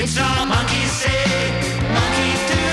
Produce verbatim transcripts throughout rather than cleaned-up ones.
It's all monkeys say, monkeys do.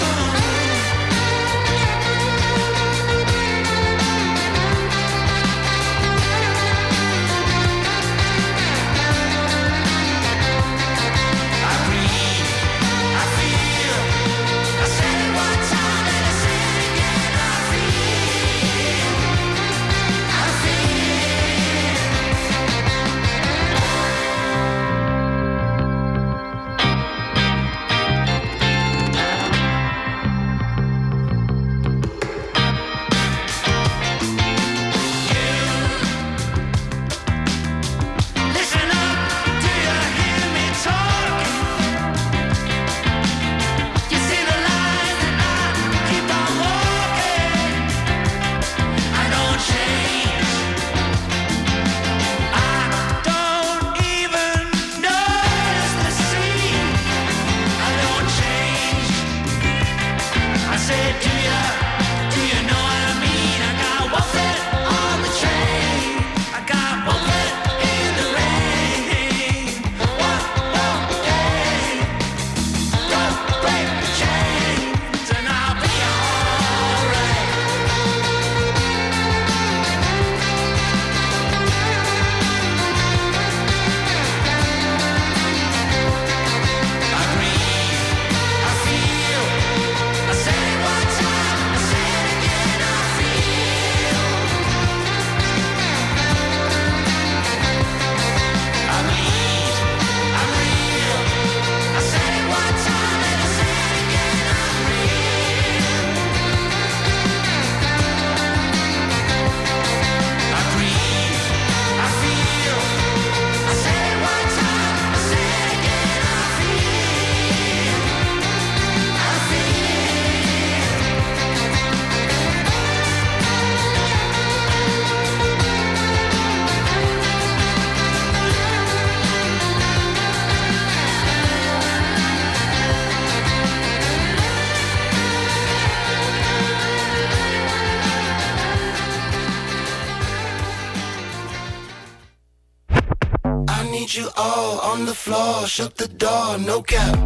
You all on the floor, shut the door, no cap.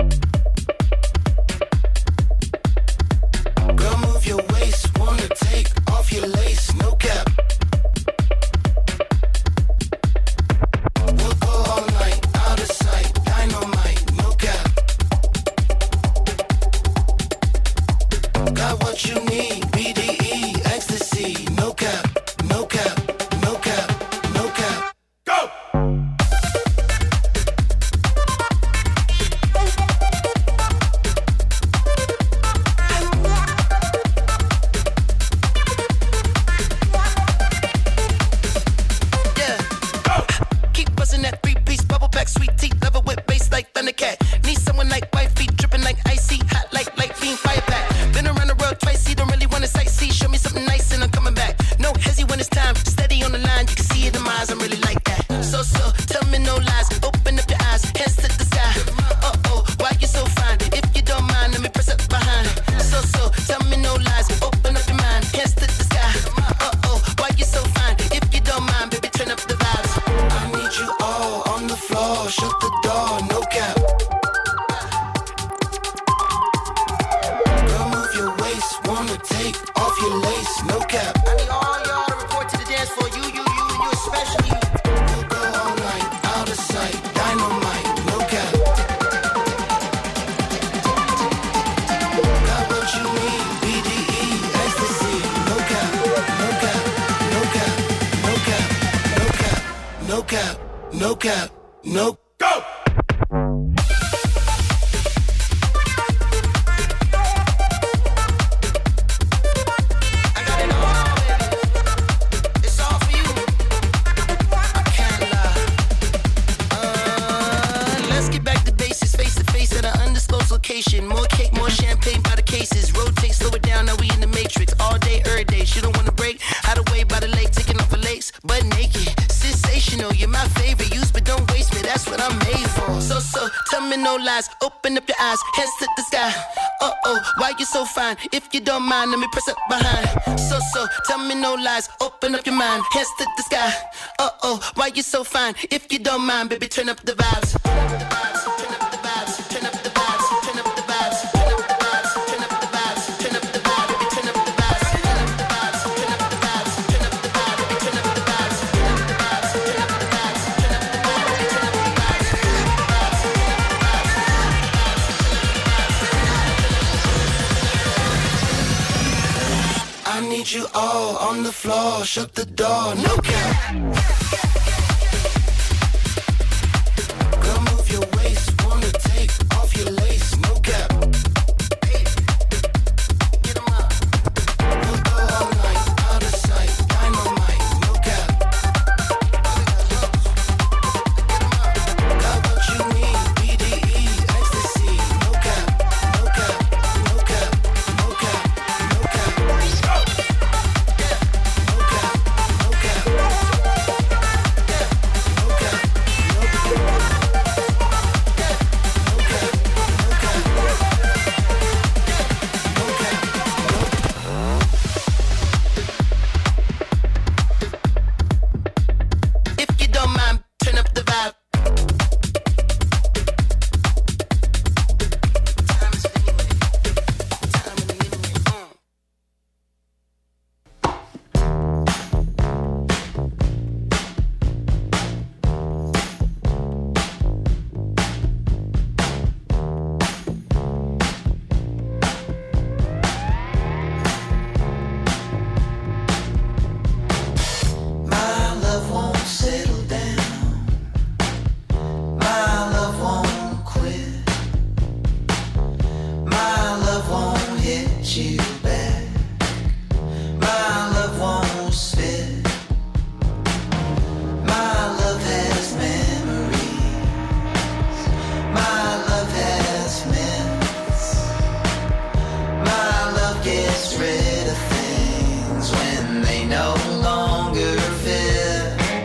Girl, move your waist, wanna take off your lace, no cap. We'll go all night, out of sight, dynamite, no cap. Got what you need, B D E, ecstasy, no cap, no cap, no cap, no cap. Go! No cap, no go! More cake, more champagne by the cases. Rotate, slow it down, now we in the matrix. All day, every day. She don't wanna break. Hide away by the lake, taking off her lace. But naked, sensational. You're my favorite. Use, but don't waste me. That's what I'm made for. So, so, tell me no lies. Open up your eyes, hands to the sky. Uh oh, why you so fine? If you don't mind, let me press up behind. So, so, tell me no lies. Open up your mind, hands to the sky. Uh oh, why you so fine? If you don't mind, baby, turn up the vibes. Turn up the vibes. Turn up the vibes. Turn up want you all on the floor. Shut the door, no cap. Girl, move your waist. Wanna take off your lace, no cap. Hey, get 'em up. We'll go all night, out of sight. Dynamite, no cap. Get 'em up. Got what you need. B D E, ecstasy, no cap, no cap, no cap, no cap, no cap. Let's go. Yeah, no cap, no cap. Yeah, no cap, no cap. Yeah, no cap, no cap. If you don't mind, turn up the vibe. Time is anyway. Time is anyway. Uh. My love won't settle down. My love won't quit. My love won't hit you back. My love won't spit. My love has memories. My love has minutes. My love gets rid of things when they no longer fit.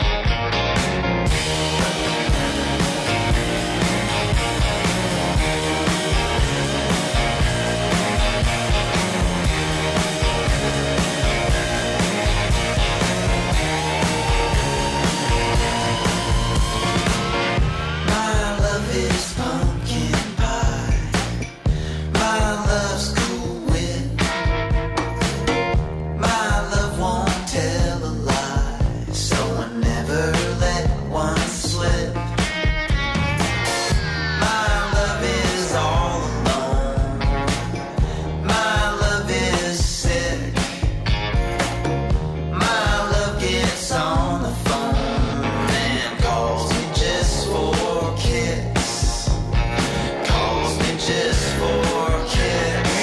My love is pumpkin pie. My love's cool wit. My love won't tell a lie, so I never let one slip. My love is all alone. My love is sick. My love gets on the phone and calls me just for kicks. Calls me just for kicks.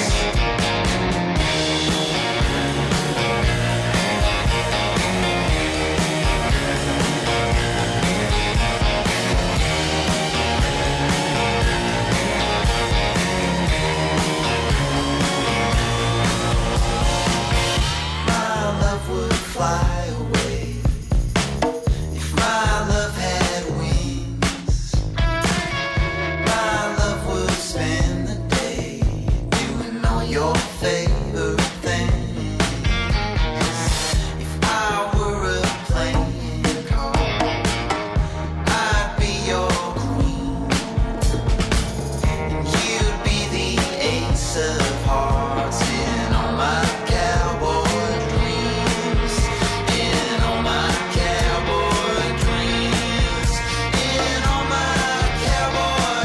My love would fly away if my love had wings. My love would spend the day doing all your favorite things. If I were a playing card, I'd be your queen, and you'd be the ace of hearts in all my cowboy dreams. In all my cowboy dreams. In all my cowboy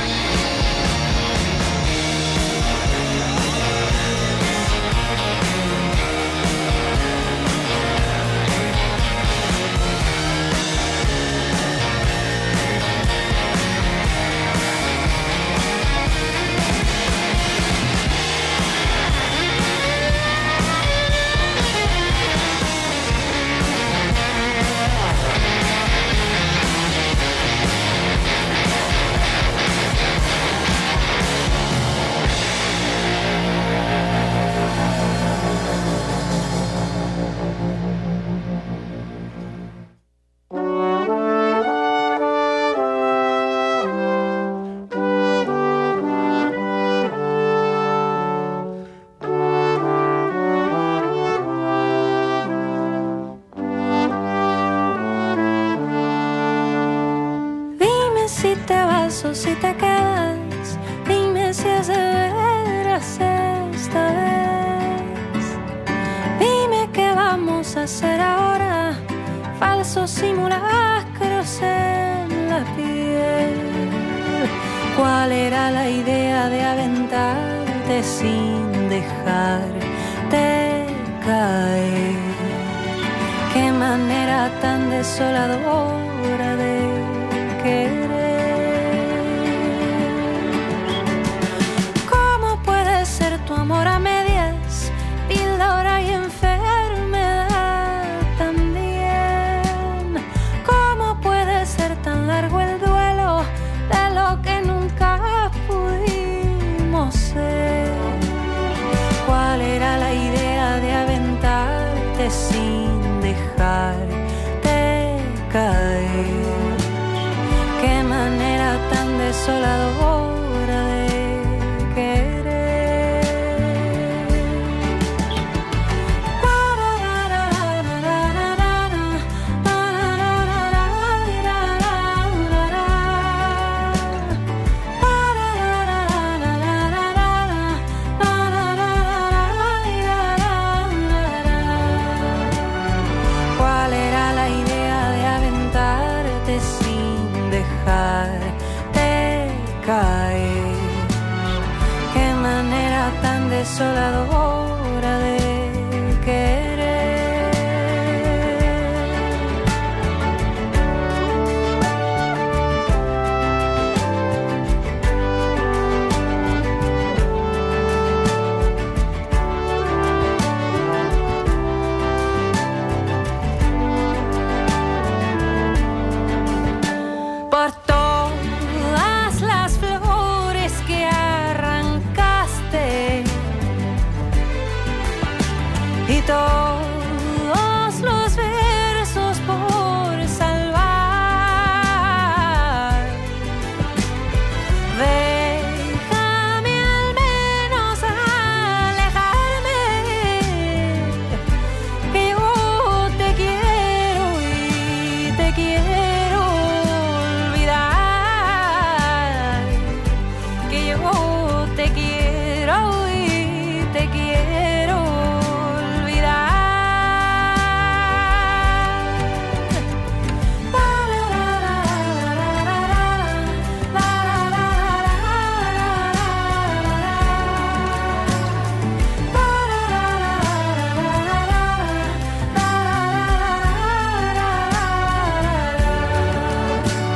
Dime si te vas o si te quedas. Dime si es de veras esta vez. Dime qué vamos a hacer ahora. Falsos simulacros en la piel. ¿Cuál era la idea de aventarte sin dejarte caer. Qué manera tan desoladora de querer. ¿Cómo puede ser tu amor a medias, píldora y enfermedad también? ¿Cómo puede ser tan largo el duelo de lo que nunca pudimos ser? ¿Cuál era la idea de aventarte sin dejarte caer? Qué manera tan desoladora de querer. ¿Cuál era la idea de aventarte sin dejarte caer? Qué manera tan desoladora de querer. Por todas las flores que arrancaste y todos los versos por salvar, déjame al menos alejarme, que yo te quiero y te quiero olvidar, que yo te quiero y te quiero olvidar. La, la, la, la, la, la, la, la,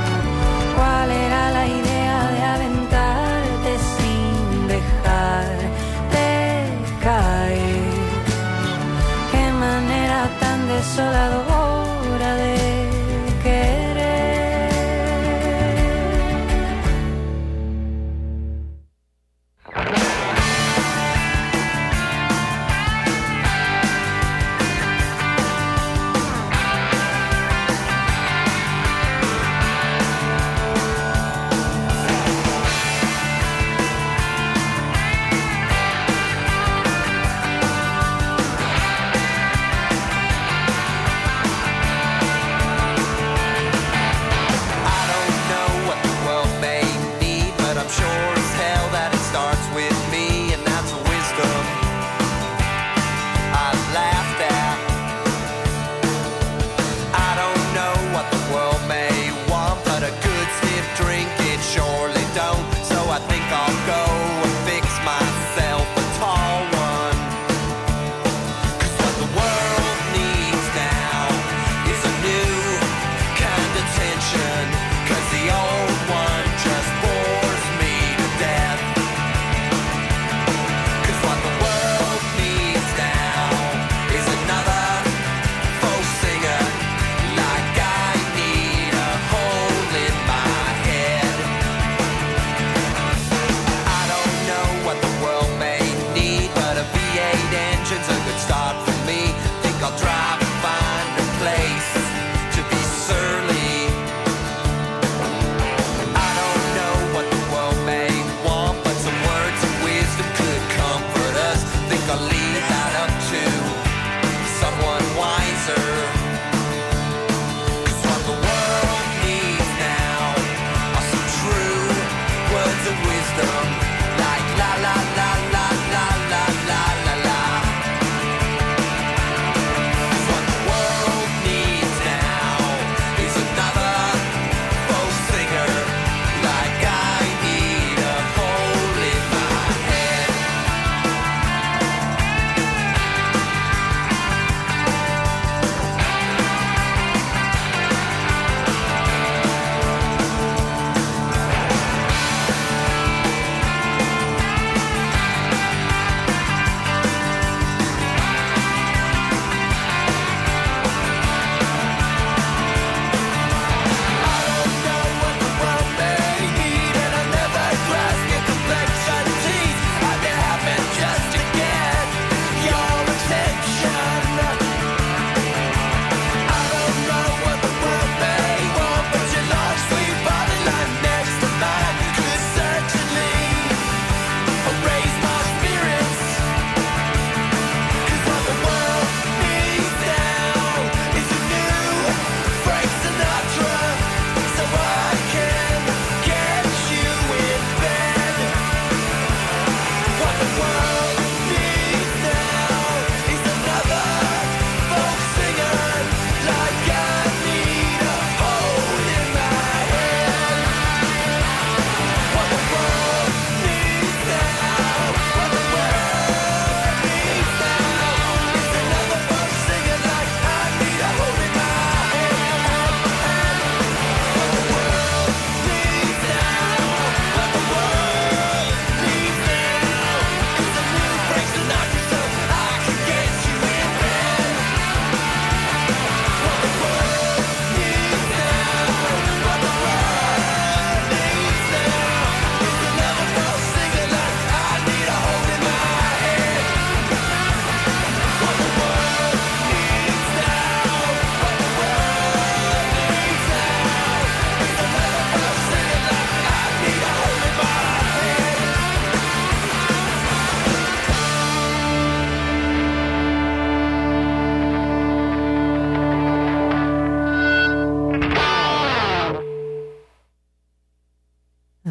¿cuál era la idea de aventarte sin dejar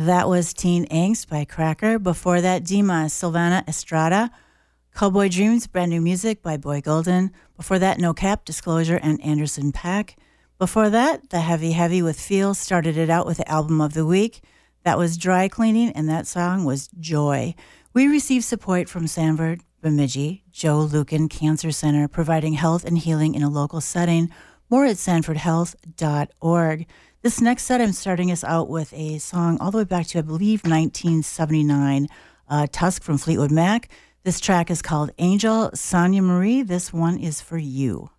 That was Teen Angst by Cracker. Before that, Dima, Silvana Estrada. Cowboy Dreams, brand new music by Boy Golden. Before that, No Cap, Disclosure, and Anderson .Paak. Before that, The Heavy Heavy with Feel started it out with the album of the week. That was Dry Cleaning, and that song was Joy. We received support from Sanford Bemidji, Joe Lucan Cancer Center, providing health and healing in a local setting. More at sanford health dot org. This next set, I'm starting us out with a song all the way back to, I believe, nineteen seventy-nine, uh, Tusk from Fleetwood Mac. This track is called Angel. Sonia Marie, this one is for you.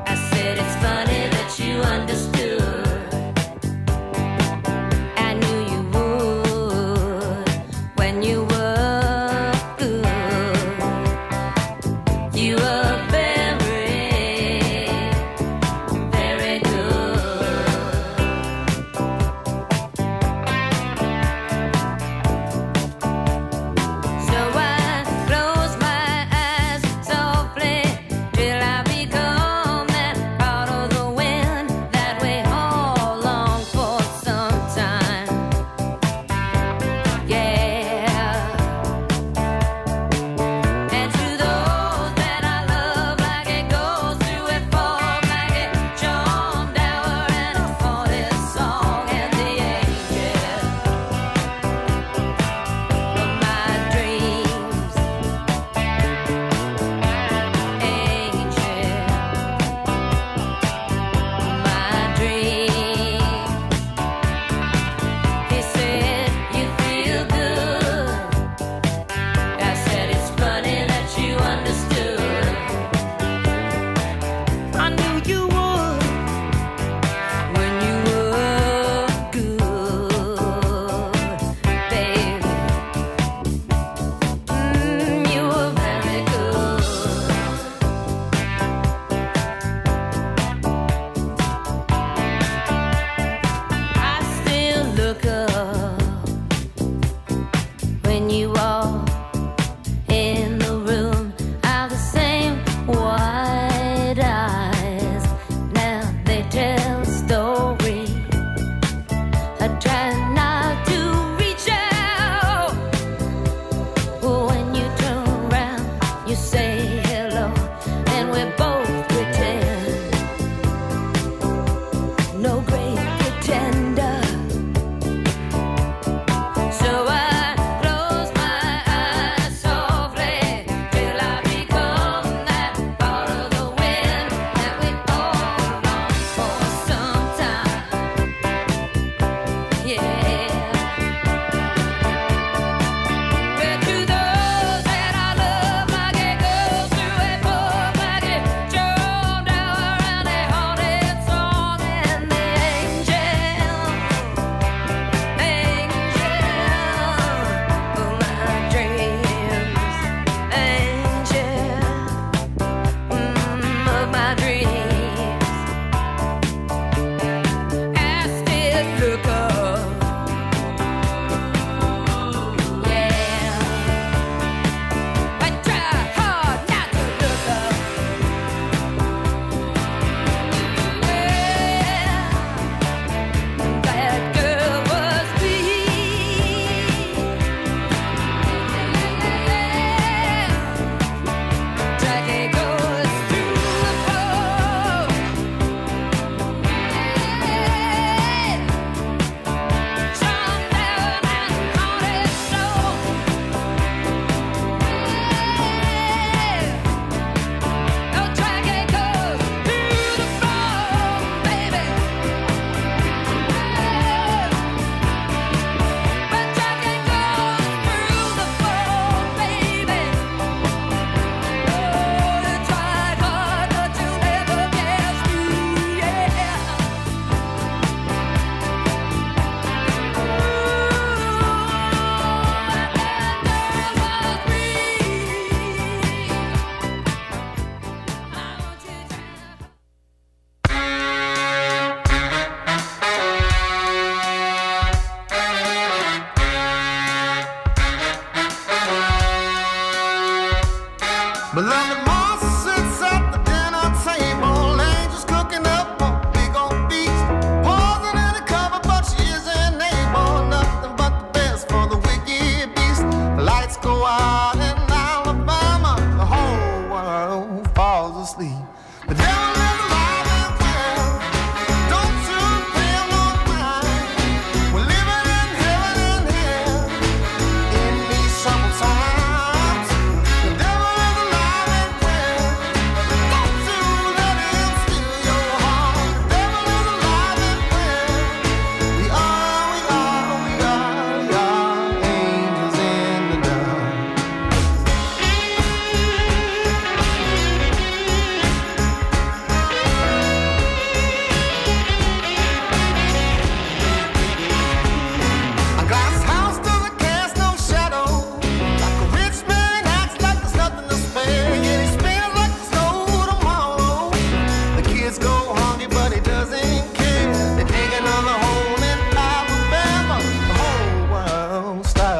I knew you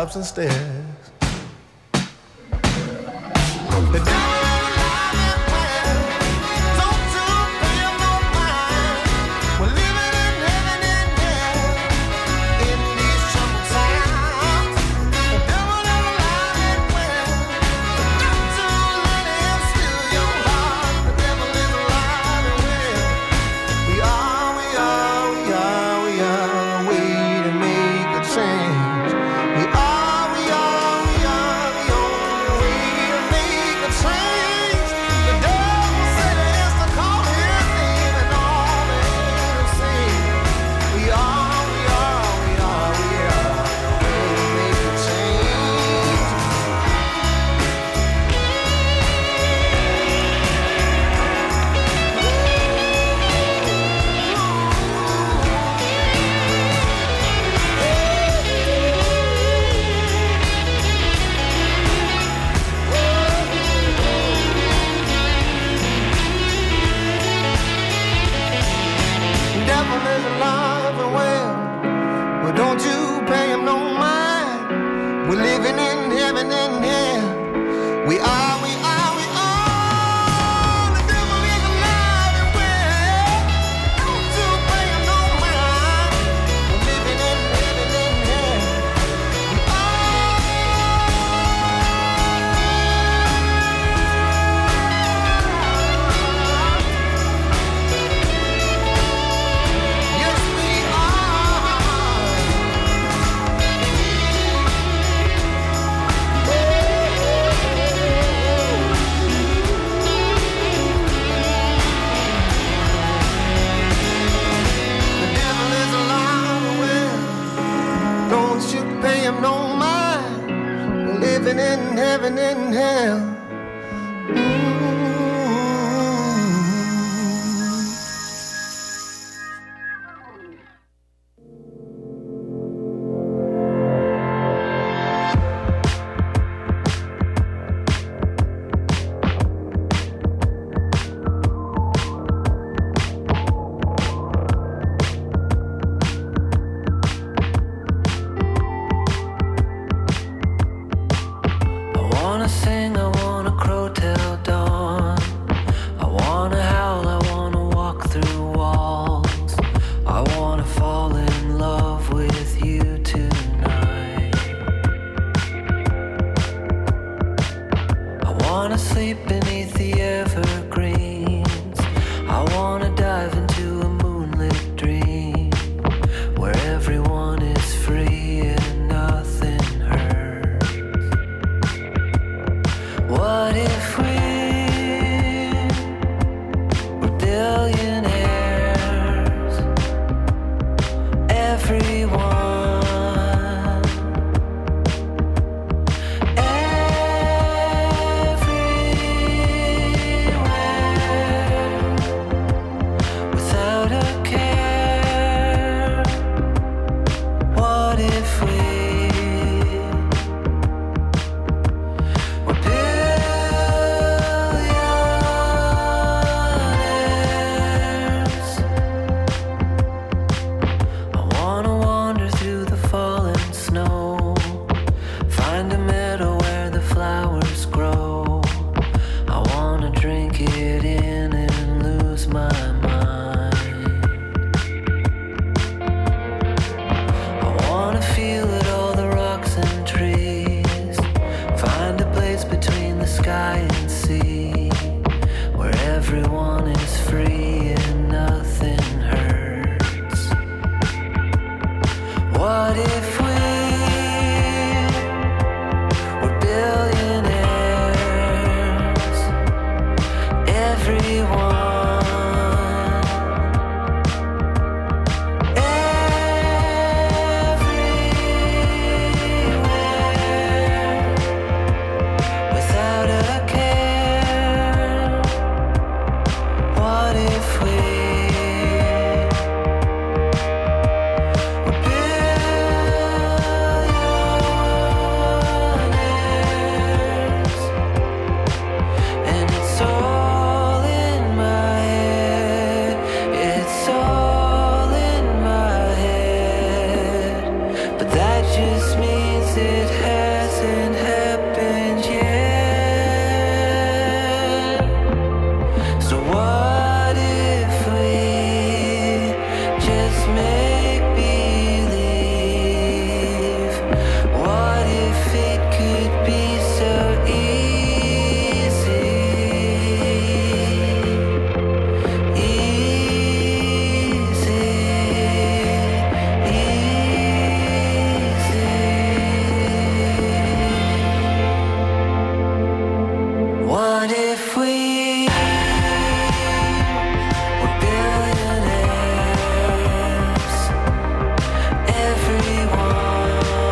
steps and stairs. The devil is alive and well. Don't you pay him no mind. We're living in heaven and hell in these troubled times. The devil is alive and well. Don't you let him steal your heart. The devil is alive and well. We are, we are, we are, we are a way to make a change. We are, we are, we are the only way to make a change. The devil said it has to call his name and all the angels sing. We are, we are, we are, we are the way to make a change. Devil is alive and well, but don't you pay him no mind. We're living in heaven and hell. We are, we are, we are. The devil is alive and well. Don't you pay him no mind. We're living in heaven and hell. We are. Yes, we are. The devil is alive and well. Don't you pay him no mind. We're living in heaven and hell. Mm. I wanna sing, I wanna crow till dawn. I wanna howl, I wanna walk through walls. I wanna fall in love with you tonight. I wanna sleep beneath the evergreens. I wanna dive into a moonlit dream where everyone is free and nothing hurts. What if we were billionaires? Everyone, everywhere, without a care. What if we were billionaires? I wanna wander through the fallen snow, find a meadow where the flowers grow. I wanna drink it in and lose my mind. I wanna feel it, all the rocks and trees, find a place between the sky and sea where everyone is free and nothing hurts. What if we were billionaires? Everyone, everywhere, without a care. What if we were billionaires? And it's all in my head. It's all in my head. But that just means it hasn't happened yet. So what if we just make believe? What if it could be so easy? Easy, easy. What if we were billionaires? Everyone,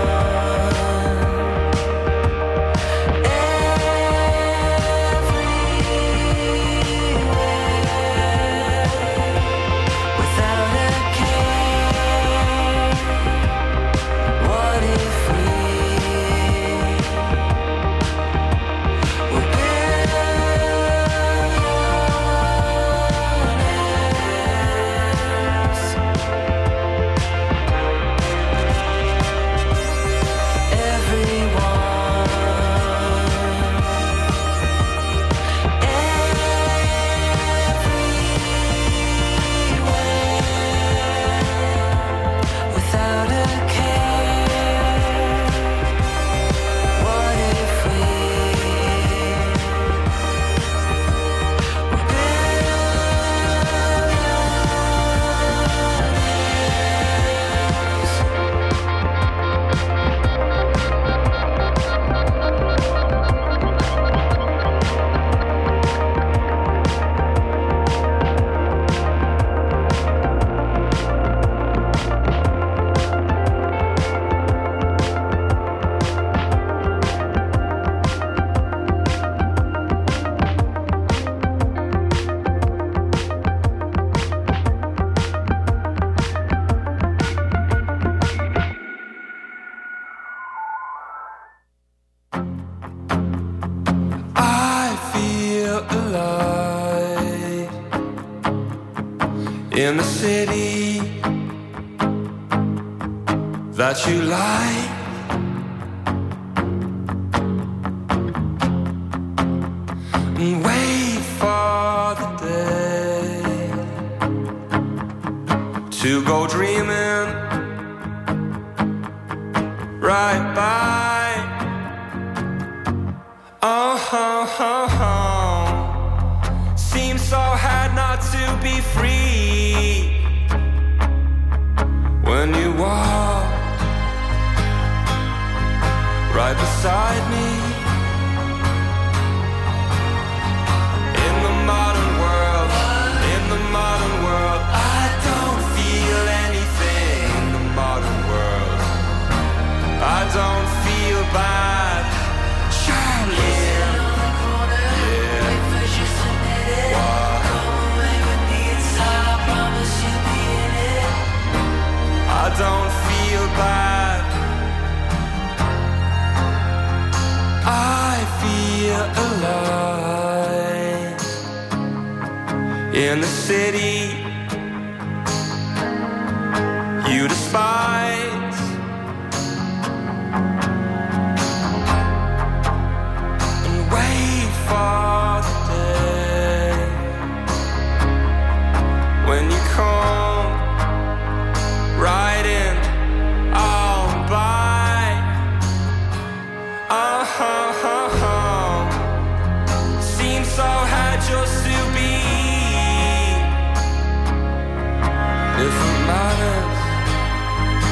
everywhere, without a care. What if we were billionaires? Everyone, everywhere, without a care. What if we were I feel alive in the city that you like. And wait for the day to go dreaming right by. Oh, oh, oh, oh. Seems so hard not to be free when you walk right beside me. In the modern world, in the modern world, I don't feel anything. In the modern world, I don't feel bad. Charlie, I don't feel bad. I feel alive in the city you despise. And wait for the day when you come riding on by. Oh, oh, oh, oh. Seems so hard just to be. If it matters,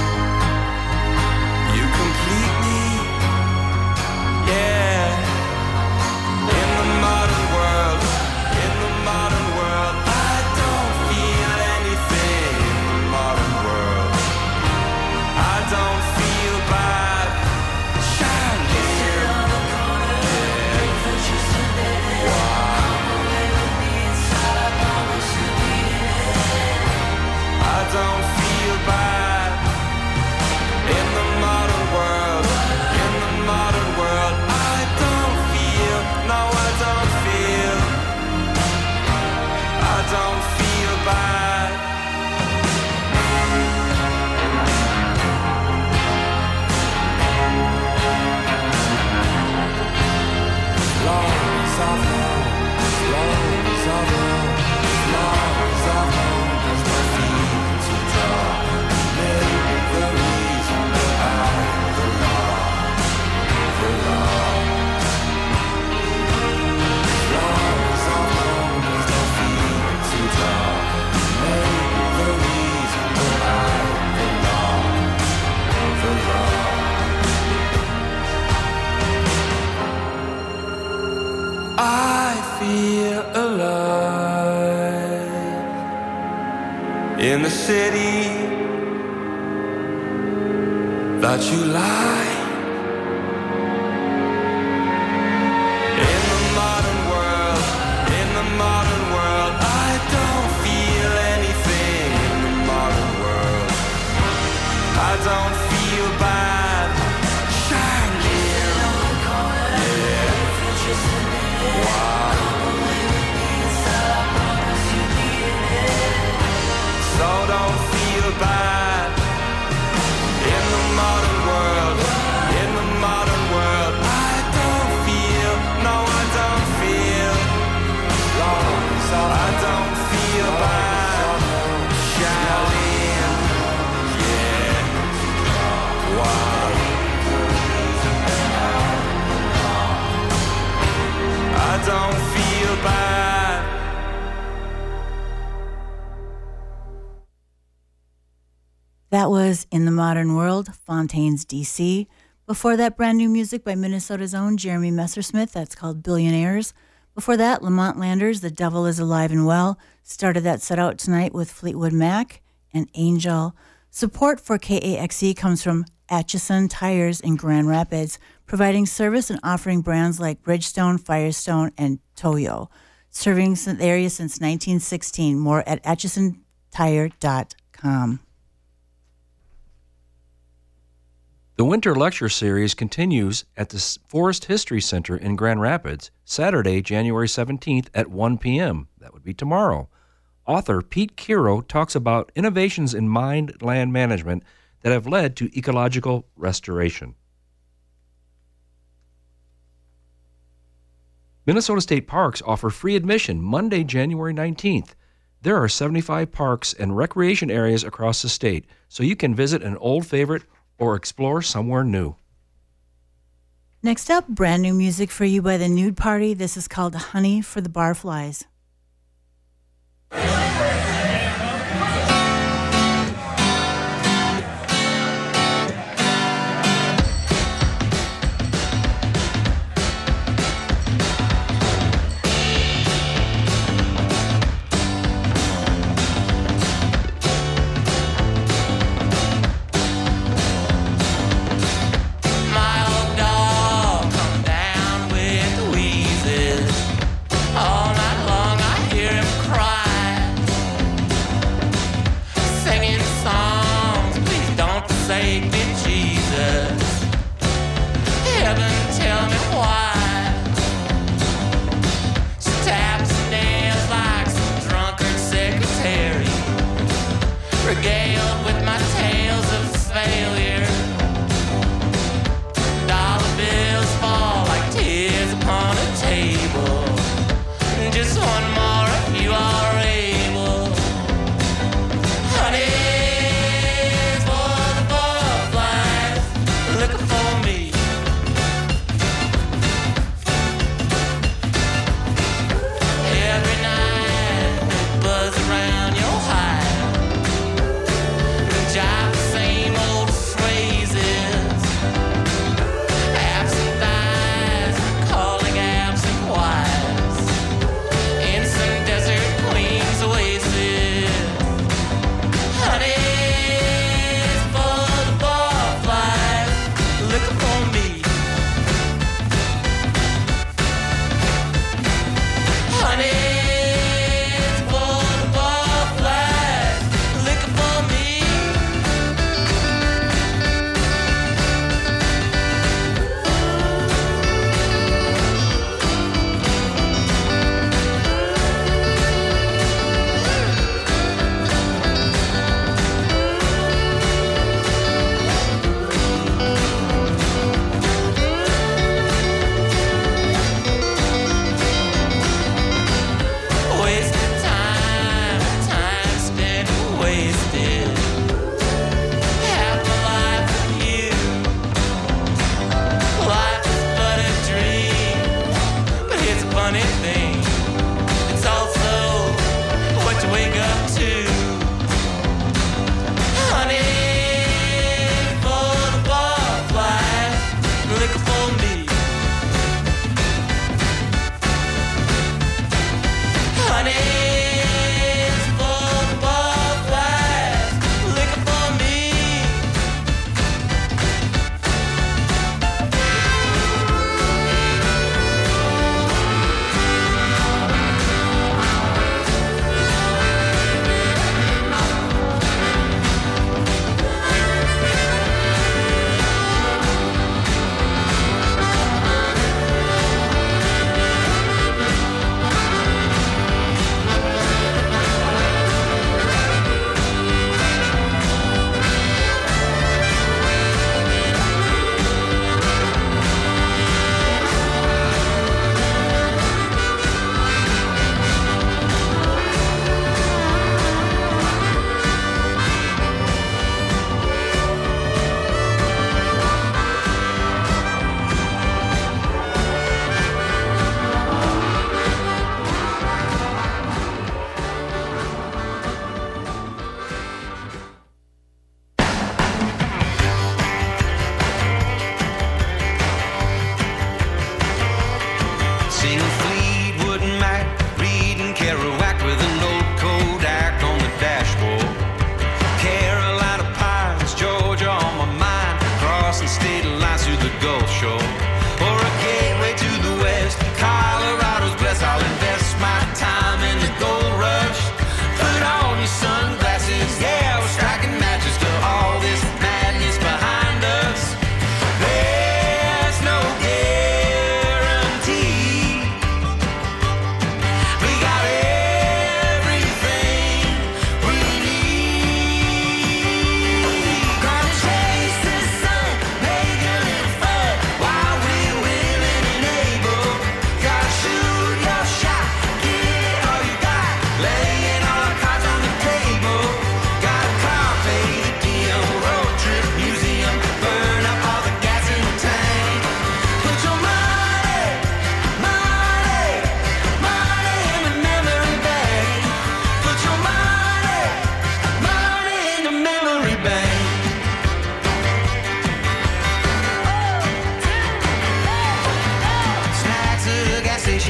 in the city that you lie. In the modern world, in the modern world, I don't feel anything. In the modern world, I don't feel bad. Charlene, yeah, wow. So don't feel bad. In the modern world, in the modern world, I don't feel, no, I don't feel, I don't feel bad. Charlene, yeah, wow. I don't feel bad. That was In the Modern World, Fontaine's D C. Before that, brand new music by Minnesota's own Jeremy Messersmith. That's called Billionaires. Before that, Lamont Landers, The Devil is Alive and Well. Started that set out tonight with Fleetwood Mac and Angel. Support for K A X E comes from Atchison Tires in Grand Rapids, providing service and offering brands like Bridgestone, Firestone, and Toyo. Serving the area since nineteen sixteen. More at atchison tire dot com. The Winter Lecture Series continues at the Forest History Center in Grand Rapids, Saturday, January seventeenth at one p.m. That would be tomorrow. Author Pete Kiro talks about innovations in mined land management that have led to ecological restoration. Minnesota State Parks offer free admission Monday, January nineteenth. There are seventy-five parks and recreation areas across the state, so you can visit an old favorite or explore somewhere new. Next up, brand new music for you by the Nude Party. This is called Honey for the Barflies. My old dog come down with the wheezes. All night long I hear him cry.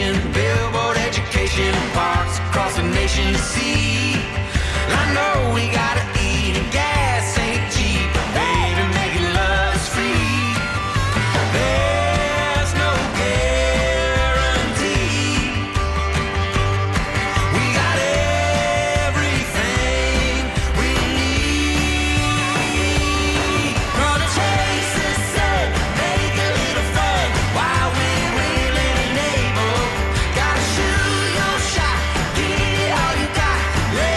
station, billboard education, parks across the nation to see. I know we gotta eat and gas ain't cheap, but baby, making love's free. There's no guarantee. We got everything we need. Gonna chase the sun, make a little fun while we're willing and able. Gotta shoot your shot, give it all you got. Let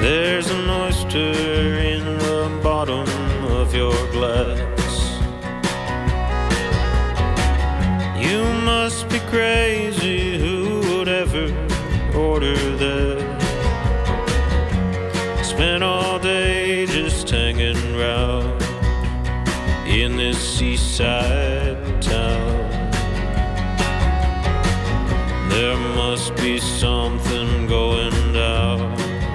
There's an oyster in the bottom of your glass. You must be crazy, who would ever order that? Spent all day just hanging round in this seaside town. There must be something going down.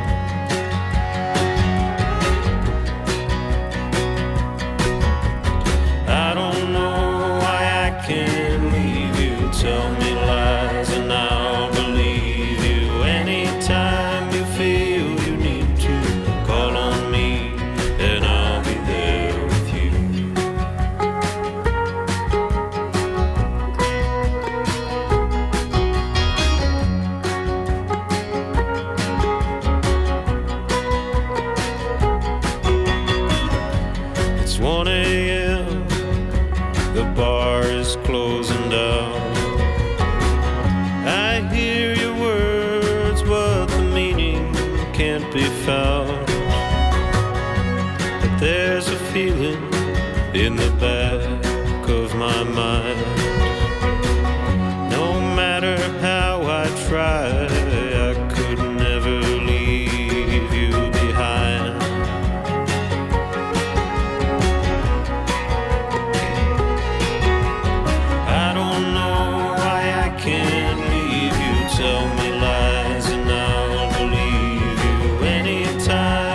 I don't know why I can't leave you. Tell me lies and I'll believe you. Anytime you feel you need to, call on me and I'll be there with you. It's one a.m. The bar is closing down. I hear your words, but the meaning can't be found. But there's a feeling in the back of my mind. No matter how I try, I could never leave you behind. I don't know why I can't leave you. Tell me lies and I'll believe you. Anytime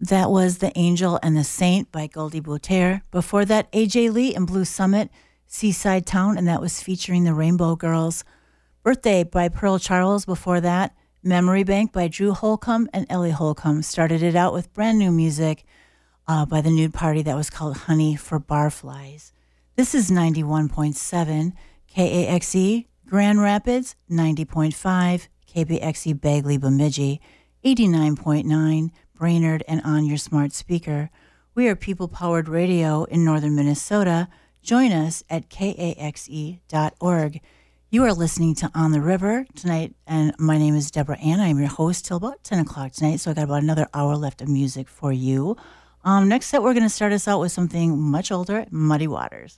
That was The Angel and the Saint by Goldie Bouter. Before that, A J Lee and Blue Summit, Seaside Town, and that was featuring the Rainbow Girls. Birthday by Pearl Charles. Before that, Memory Bank by Drew Holcomb and Ellie Holcomb. Started it out with brand new music uh, by the Nude Party that was called Honey for Barflies. This is ninety-one point seven K A X E, Grand Rapids, ninety point five, K B X E Bagley Bemidji, eighty-nine point nine, Brainerd, and on your smart speaker. We are people-powered radio in northern Minnesota. Join us at K A X E dot org. You are listening to On the River tonight, and my name is Deborah Ann. I'm your host till about ten o'clock tonight, so I got about another hour left of music for you. Um, next set, we're going to start us out with something much older, Muddy Waters.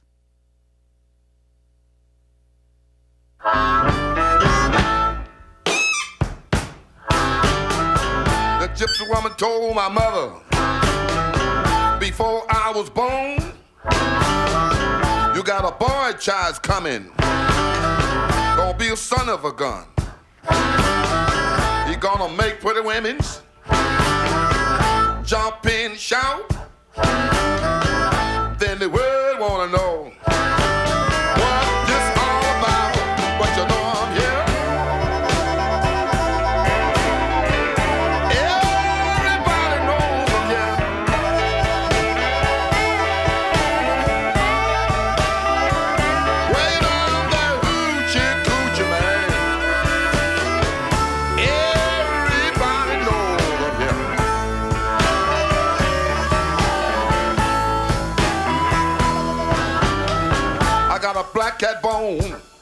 The gypsy woman told my mother before I was born, you got a boy child coming, gonna be a son of a gun. He gonna make pretty women's jump and shout. Then the world wanna know what this all about. But you know I'm here. Everybody knows I'm here. Way down there, hoochie coochie man. Everybody knows I'm here. I got a black cat bone